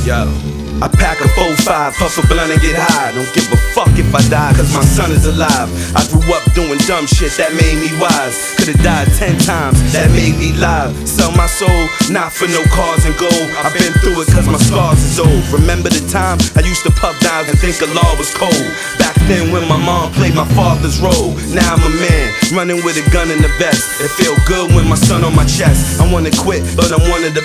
Yo, I pack a 4-5, puff a blunt and get high. Don't give a fuck if I die, cause my son is alive. I grew up doing dumb shit that made me wise. Could've died 10 times, that made me live. Sell my soul, not for no cars and gold. I've been through it cause my scars is old. Remember the time I used to puff down and think the law was cold. Back then when my mom played my father's role. Now I'm a man, running with a gun in the vest. It feel good when my son on my chest. I wanna quit, but I'm one of the